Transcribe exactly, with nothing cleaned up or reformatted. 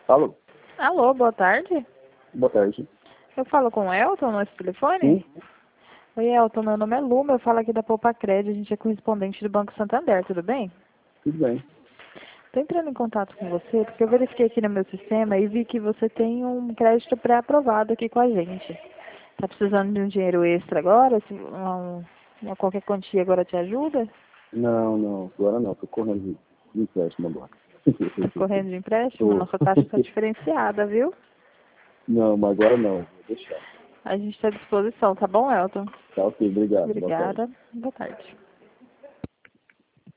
Alô? Alô, boa tarde. Boa tarde. Eu falo com o Elton no esse telefone? Sim? Oi, Elton, meu nome é Luma, eu falo aqui da Poupa Crédito, a gente é correspondente do Banco Santander, tudo bem? Tudo bem. Estou entrando em contato com você porque eu verifiquei aqui no meu sistema e vi que você tem um crédito pré-aprovado aqui com a gente. Tá precisando de um dinheiro extra agora? Se uma, uma qualquer quantia agora te ajuda? Não, não, agora não, tô correndo de de empréstimo agora. Tá correndo de empréstimo? Tô. Nossa taxa está diferenciada, viu? Não, mas agora não, vou deixar. A gente está à disposição, tá bom, Elton? Tá ok, obrigado. Boa tarde. Obrigada. Boa tarde.